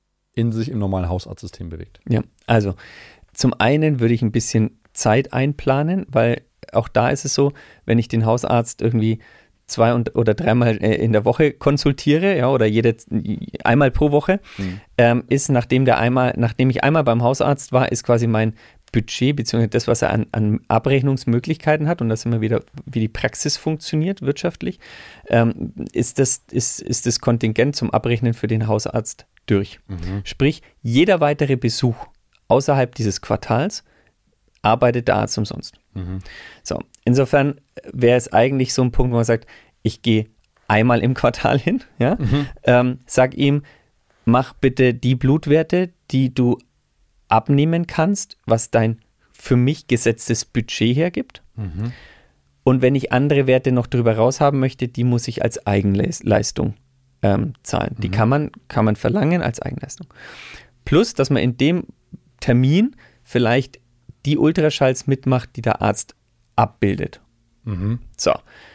in sich im normalen Hausarztsystem bewegt? Ja, also zum einen würde ich ein bisschen Zeit einplanen, weil auch da ist es so, wenn ich den Hausarzt irgendwie zwei und, oder dreimal in der Woche konsultiere, ja, oder jede einmal pro Woche, mhm. ähm, ist, nachdem der einmal, nachdem ich einmal beim Hausarzt war, ist quasi mein Budget, beziehungsweise das, was er an, an Abrechnungsmöglichkeiten hat, und das immer wieder, wie die Praxis funktioniert wirtschaftlich, ähm, ist, das, ist, ist das Kontingent zum Abrechnen für den Hausarzt durch. Mhm. Sprich, jeder weitere Besuch außerhalb dieses Quartals arbeitet der Arzt umsonst. Mhm. So, insofern wäre es eigentlich so ein Punkt, wo man sagt, ich gehe einmal im Quartal hin, ja, mhm. ähm, sag ihm, mach bitte die Blutwerte, die du abnehmen kannst, was dein für mich gesetztes Budget hergibt. Mhm. Und wenn ich andere Werte noch drüber raus haben möchte, die muss ich als Eigenleistung ähm, zahlen. Mhm. Die kann man, kann man verlangen als Eigenleistung. Plus, dass man in dem Termin vielleicht die Ultraschalls mitmacht, die der Arzt abbildet. Mhm. So,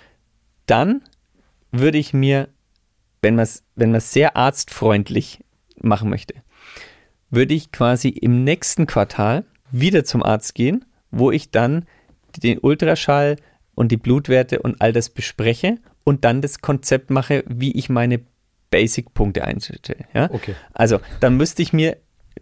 dann würde ich mir, wenn man es wenn man es sehr arztfreundlich machen möchte, würde ich quasi im nächsten Quartal wieder zum Arzt gehen, wo ich dann den Ultraschall und die Blutwerte und all das bespreche und dann das Konzept mache, wie ich meine Basic-Punkte einstelle. Ja? Okay. Also, dann müsste ich mir,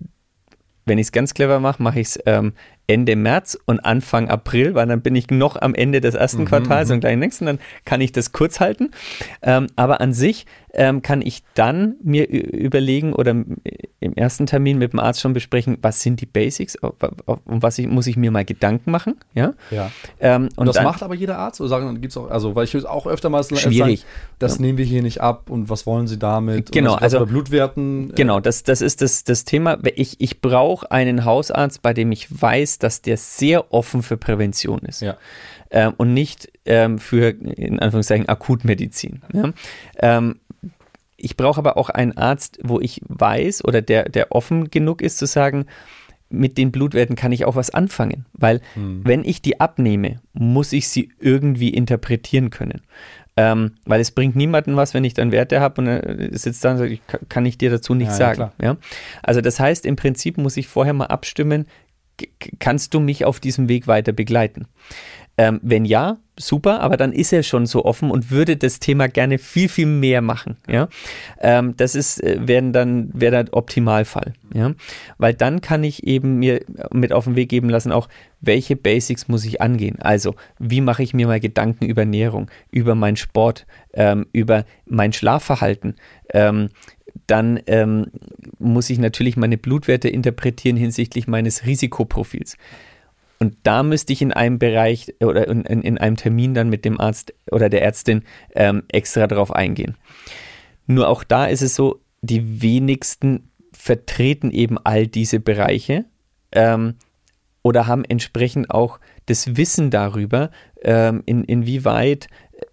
wenn ich es ganz clever mache, mache ich es ähm, Ende März und Anfang April, weil dann bin ich noch am Ende des ersten mhm, Quartals und gleich im nächsten, dann kann ich das kurz halten. Ähm, aber an sich ähm, kann ich dann mir überlegen oder im ersten Termin mit dem Arzt schon besprechen, was sind die Basics, um was ich, muss ich mir mal Gedanken machen. Ja. ja. Ähm, und, und das dann, macht aber jeder Arzt? Oder sagen, gibt's auch, also, weil ich auch öfter mal schwierig. Sagen, das ja. nehmen wir hier nicht ab und was wollen Sie damit? Genau, und also bei Blutwerten. Genau, das, das ist das, das Thema. Ich, ich brauche einen Hausarzt, bei dem ich weiß, dass der sehr offen für Prävention ist ja. ähm, und nicht ähm, für, in Anführungszeichen, Akutmedizin. Ja? Ähm, ich brauche aber auch einen Arzt, wo ich weiß oder der, der offen genug ist zu sagen, mit den Blutwerten kann ich auch was anfangen, weil hm. wenn ich die abnehme, muss ich sie irgendwie interpretieren können. Ähm, weil es bringt niemandem was, wenn ich dann Werte habe und er sitzt da und sagt, ich, kann ich dir dazu nichts ja, sagen. Ja, ja? Also das heißt, im Prinzip muss ich vorher mal abstimmen, kannst du mich auf diesem Weg weiter begleiten? Ähm, wenn ja, super, aber dann ist er schon so offen und würde das Thema gerne viel, viel mehr machen. Ja? Ähm, das ist, werden dann, wäre der Optimalfall. Ja? Weil dann kann ich eben mir mit auf den Weg geben lassen, auch welche Basics muss ich angehen. Also, wie mache ich mir mal Gedanken über Ernährung, über meinen Sport, ähm, über mein Schlafverhalten, ähm, dann ähm, muss ich natürlich meine Blutwerte interpretieren hinsichtlich meines Risikoprofils. Und da müsste ich in einem Bereich oder in, in einem Termin dann mit dem Arzt oder der Ärztin ähm, extra drauf eingehen. Nur auch da ist es so, die wenigsten vertreten eben all diese Bereiche ähm, oder haben entsprechend auch das Wissen darüber, ähm, in, inwieweit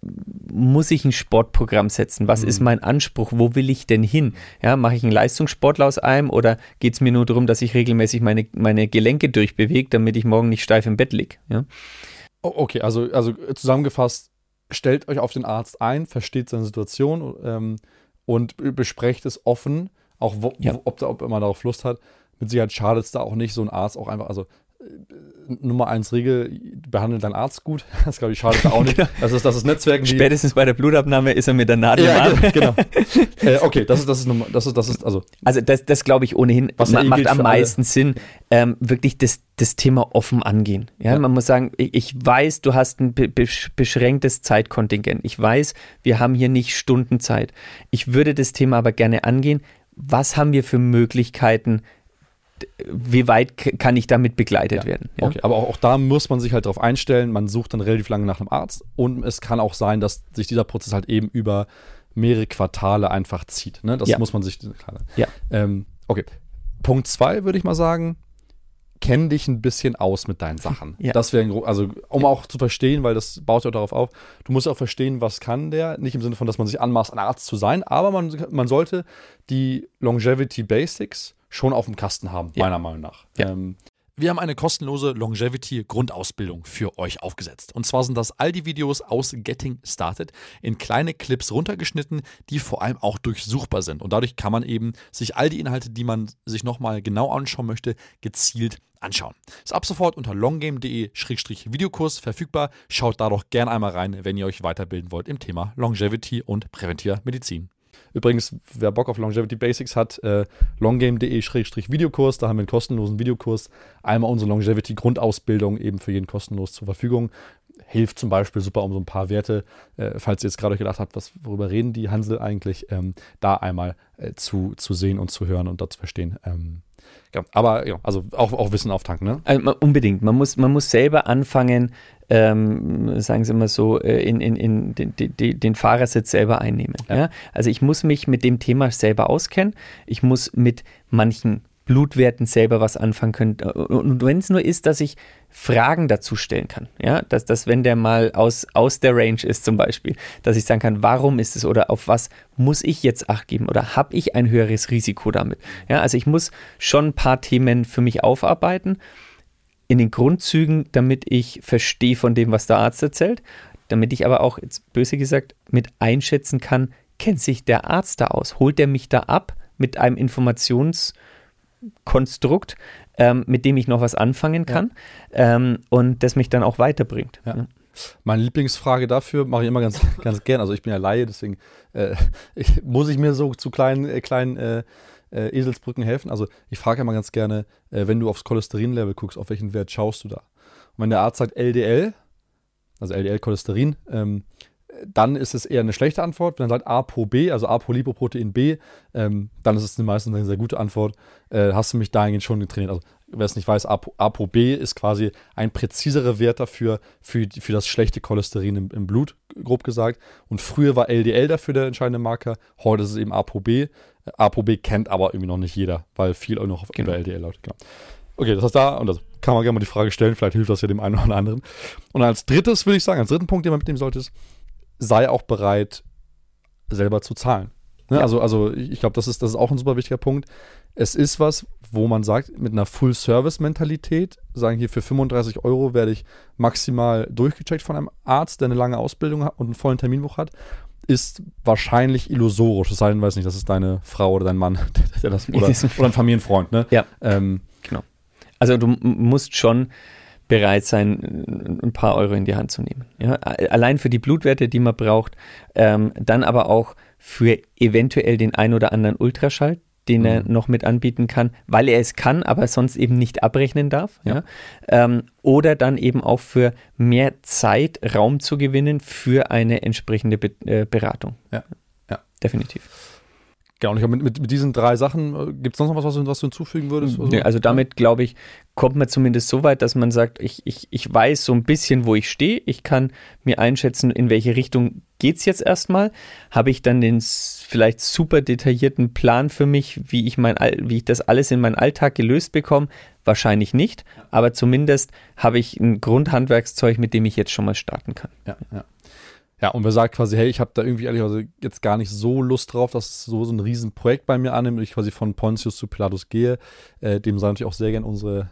muss ich ein Sportprogramm setzen? Was mhm. ist mein Anspruch? Wo will ich denn hin? Ja, mache ich einen Leistungssportler aus einem oder geht es mir nur darum, dass ich regelmäßig meine, meine Gelenke durchbewege, damit ich morgen nicht steif im Bett liege? Ja? Oh, okay, also, also zusammengefasst, stellt euch auf den Arzt ein, versteht seine Situation ähm, und besprecht es offen, auch wo, Ja. wo, ob, da, ob man darauf Lust hat. Mit Sicherheit schadet es da auch nicht, so ein Arzt auch einfach, also äh, Nummer eins Regel, behandelt deinen Arzt gut. Das glaube ich schadet da auch nicht. Das ist, das ist Netzwerken, die... Spätestens bei der Blutabnahme ist er mit der Nadel im Ja, Arm. genau. äh, okay, das ist, das ist, Nummer, das ist, das ist, also... Also das, das glaube ich ohnehin, Was ja eh macht gilt am für meisten Sinn, ähm, wirklich das, das Thema offen angehen. Ja, Ja. Man muss sagen, ich, ich weiß, du hast ein be- be- beschränktes Zeitkontingent. Ich weiß, wir haben hier nicht Stunden Zeit. Ich würde das Thema aber gerne angehen. Was haben wir für Möglichkeiten? Wie weit k- kann ich damit begleitet Ja. werden? Ja? Okay, aber auch, auch da muss man sich halt drauf einstellen. Man sucht dann relativ lange nach einem Arzt und es kann auch sein, dass sich dieser Prozess halt eben über mehrere Quartale einfach zieht. Ne? Das Ja. muss man sich klar. Ja. Ähm, okay. Punkt zwei würde ich mal sagen, kenn dich ein bisschen aus mit deinen Sachen. Ja. Das wäre ein gro- also um auch zu verstehen, weil das baut ja auch darauf auf, du musst auch verstehen, was kann der, nicht im Sinne von, dass man sich anmaßt, ein Arzt zu sein, aber man, man sollte die Longevity Basics schon auf dem Kasten haben, Ja. meiner Meinung nach. Ja. Ähm, wir haben eine kostenlose Longevity-Grundausbildung für euch aufgesetzt. Und zwar sind das all die Videos aus Getting Started in kleine Clips runtergeschnitten, die vor allem auch durchsuchbar sind. Und dadurch kann man eben sich all die Inhalte, die man sich nochmal genau anschauen möchte, gezielt anschauen. Ist ab sofort unter longgame punkt de Schrägstrich Videokurs verfügbar. Schaut da doch gerne einmal rein, wenn ihr euch weiterbilden wollt im Thema Longevity und präventiver Medizin. Übrigens, wer Bock auf Longevity Basics hat, äh, longgame punkt de Schrägstrich Videokurs, da haben wir einen kostenlosen Videokurs. Einmal unsere Longevity Grundausbildung eben für jeden kostenlos zur Verfügung. Hilft zum Beispiel super um so ein paar Werte, äh, falls ihr jetzt gerade euch gedacht habt, was, worüber reden die Hansel eigentlich, ähm, da einmal äh, zu, zu sehen und zu hören und da zu verstehen. Ähm, ja, aber ja, also auch, auch Wissen auftanken, ne? Also, man- unbedingt. Man muss, man muss selber anfangen, ähm, sagen Sie mal so, äh, in, in, in den, den, den Fahrersitz selber einnehmen. Ja. Ja. Also ich muss mich mit dem Thema selber auskennen. Ich muss mit manchen Blutwerten selber was anfangen können. Und wenn es nur ist, dass ich Fragen dazu stellen kann, ja, dass, dass wenn der mal aus, aus der Range ist zum Beispiel, dass ich sagen kann, warum ist es oder auf was muss ich jetzt Acht geben oder habe ich ein höheres Risiko damit? Ja, also ich muss schon ein paar Themen für mich aufarbeiten, in den Grundzügen, damit ich verstehe von dem, was der Arzt erzählt, damit ich aber auch, jetzt böse gesagt, mit einschätzen kann, kennt sich der Arzt da aus? Holt der mich da ab mit einem Informationskonstrukt, ähm, mit dem ich noch was anfangen kann, ja. ähm, und das mich dann auch weiterbringt. Ja. Ja. Meine Lieblingsfrage dafür mache ich immer ganz, ganz gern. Also ich bin ja Laie, deswegen äh, ich, muss ich mir so zu kleinen, äh, kleinen äh, äh, Eselsbrücken helfen. Also ich frage immer ganz gerne, äh, wenn du aufs Cholesterinlevel guckst, auf welchen Wert schaust du da? Und wenn der Arzt sagt L D L, also L D L-Cholesterin, ähm, dann ist es eher eine schlechte Antwort. Wenn er sagt ApoB, also Apolipoprotein B, ähm, dann ist es meistens eine sehr gute Antwort. Äh, hast du mich dahingehend schon getrainiert? Also wer es nicht weiß, Apo, ApoB ist quasi ein präziserer Wert dafür, für, für das schlechte Cholesterin im, im Blut, grob gesagt. Und früher war L D L dafür der entscheidende Marker, heute ist es eben ApoB. ApoB kennt aber irgendwie noch nicht jeder, weil viel auch noch Genau. über L D L läuft. Genau. Okay, das ist da und das kann man gerne mal die Frage stellen, vielleicht hilft das ja dem einen oder anderen. Und als drittes würde ich sagen, als dritten Punkt, den man mitnehmen sollte, ist, sei auch bereit, selber zu zahlen. Ne? Ja. Also, also ich glaube, das ist, das ist auch ein super wichtiger Punkt. Es ist was, wo man sagt, mit einer Full-Service-Mentalität, sagen hier für fünfunddreißig Euro werde ich maximal durchgecheckt von einem Arzt, der eine lange Ausbildung hat und einen vollen Terminbuch hat, ist wahrscheinlich illusorisch. Es sei denn, weiß nicht, das ist deine Frau oder dein Mann, der das, oder, oder ein Familienfreund. Ne? Ja. Ähm, Genau. Also du m- musst schon bereit sein, ein paar Euro in die Hand zu nehmen. Ja? Allein für die Blutwerte, die man braucht, ähm, dann aber auch für eventuell den ein oder anderen Ultraschall, den er Mhm. noch mit anbieten kann, weil er es kann, aber sonst eben nicht abrechnen darf. Ja. Ja? Ähm, oder dann eben auch für mehr Zeit, Raum zu gewinnen für eine entsprechende Be- äh, Beratung. Ja. Ja. Definitiv. Genau, und ich glaube, mit, mit, mit diesen drei Sachen, gibt es sonst noch was, was du, was du hinzufügen würdest? oder so? Nee, also damit, glaube ich, kommt man zumindest so weit, dass man sagt, ich, ich, ich weiß so ein bisschen, wo ich stehe. Ich kann mir einschätzen, in welche Richtung geht es jetzt erstmal. Habe ich dann den s- vielleicht super detaillierten Plan für mich, wie ich, mein, All- wie ich das alles in meinen Alltag gelöst bekomme? Wahrscheinlich nicht, aber zumindest habe ich ein Grundhandwerkszeug, mit dem ich jetzt schon mal starten kann. Ja, ja. Ja, und wer sagt quasi, hey, ich habe da irgendwie ehrlich jetzt gar nicht so Lust drauf, dass es so, so ein Riesenprojekt bei mir annimmt und ich quasi von Pontius zu Pilatus gehe, äh, dem sei natürlich auch sehr gern unsere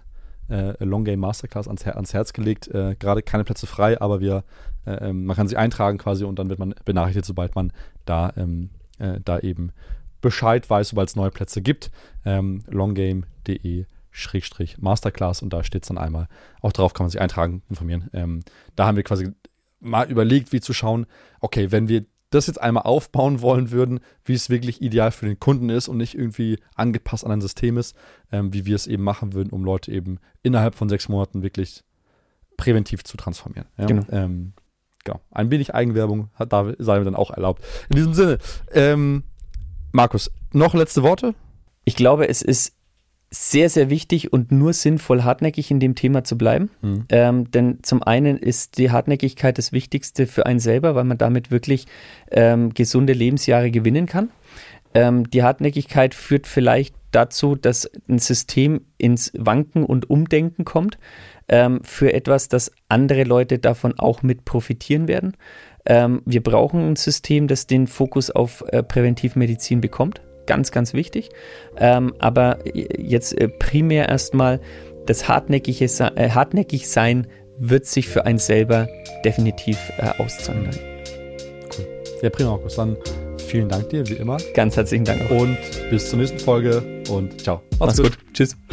äh, Long Game Masterclass ans, Her- ans Herz gelegt. Äh, gerade keine Plätze frei, aber wir, äh, man kann sich eintragen quasi und dann wird man benachrichtigt, sobald man da, ähm, äh, da eben Bescheid weiß, sobald es neue Plätze gibt. Ähm, longgame.de Schrägstrich Masterclass und da steht es dann einmal. Auch darauf kann man sich eintragen, informieren. Ähm, da haben wir quasi mal überlegt, wie zu schauen, okay, wenn wir das jetzt einmal aufbauen wollen würden, wie es wirklich ideal für den Kunden ist und nicht irgendwie angepasst an ein System ist, ähm, wie wir es eben machen würden, um Leute eben innerhalb von sechs Monaten wirklich präventiv zu transformieren. Ja? Genau. Ähm, genau. Ein wenig Eigenwerbung hat da sei mir dann auch erlaubt. In diesem Sinne, ähm, Markus, noch letzte Worte? Ich glaube, es ist sehr, sehr wichtig und nur sinnvoll, hartnäckig in dem Thema zu bleiben. Mhm. Ähm, denn zum einen ist die Hartnäckigkeit das Wichtigste für einen selber, weil man damit wirklich ähm, gesunde Lebensjahre gewinnen kann. Ähm, die Hartnäckigkeit führt vielleicht dazu, dass ein System ins Wanken und Umdenken kommt ähm, für etwas, dass andere Leute davon auch mit profitieren werden. Ähm, wir brauchen ein System, das den Fokus auf äh, Präventivmedizin bekommt. Ganz, ganz wichtig. Ähm, aber jetzt äh, primär erstmal das hartnäckige, äh, hartnäckig sein wird sich für einen selber definitiv äh, auszahlen. Cool. Ja, prima, Markus. Dann vielen Dank dir, wie immer. Ganz herzlichen Dank auch. Und bis zur nächsten Folge und ciao. Mach's, Mach's gut. gut. Tschüss.